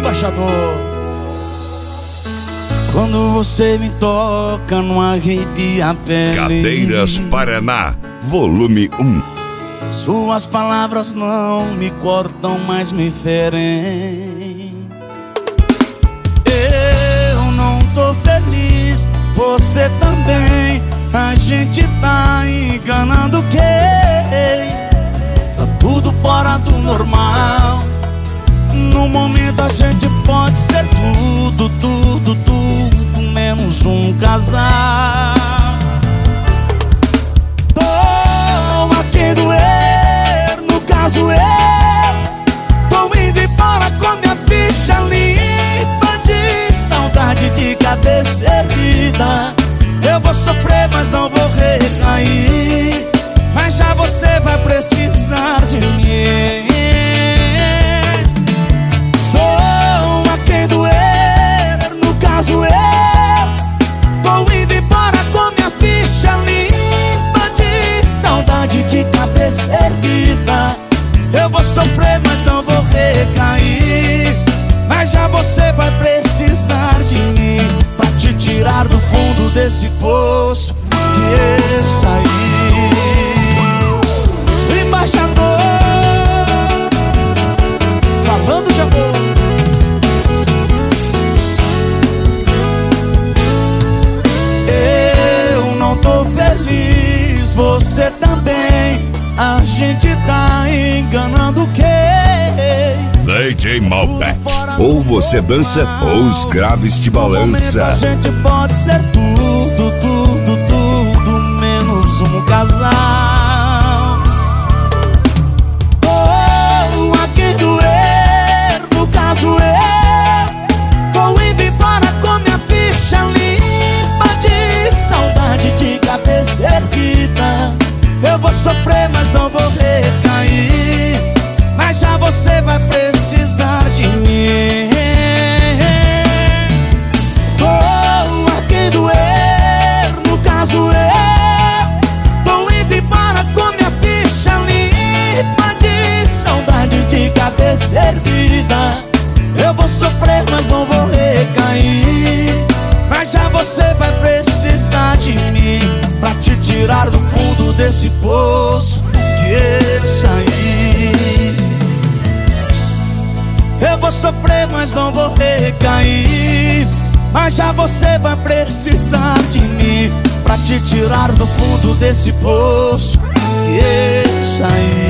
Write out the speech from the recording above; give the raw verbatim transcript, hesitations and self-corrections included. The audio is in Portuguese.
embaixador. Quando você me toca, não arrepia a pele. Cadeiras Paraná, volume um. Suas palavras não me cortam, mas me ferem. Eu não tô feliz, você também. A gente tá enganando quem? Tá tudo fora do normal. No momento a gente pode ser tudo, tudo, tudo, menos um casal. Tô a quem doer, no caso eu tô indo embora com minha ficha limpa de saudade, de cabeça erguida. Eu vou sofrer, mas não vou recair. Mas já você vai precisar de mim. Tô a quem doer, no caso eu tô indo embora com minha ficha limpa de saudade, de cabeça erguida. Eu vou sofrer, mas não vou recair. Mas já você vai precisar de mim pra te tirar do fundo desse poço que eu saí. O embaixador falando de amor. Eu não tô feliz, você também. A gente tá enganando quem? D J Malbec. Ou você dança ou os graves te balança. A gente pode ser tudo, tudo, tudo, menos um casal. Oh, a quem doer, no caso eu tô indo embora com minha ficha limpa de saudade, de cabeça erguida. Eu vou sofrer, mas não vou recair. Mas já você vai precisar de mim. Tô a quem doer, no caso eu tô indo embora com minha ficha limpa de saudade, de cabeça erguida. Eu vou sofrer, mas não vou recair. Mas já você vai precisar de mim pra te tirar do fundo desse poço que eu saí. Eu vou sofrer, mas não vou recair. Mas já você vai precisar de mim pra te tirar do fundo desse poço que eu saí.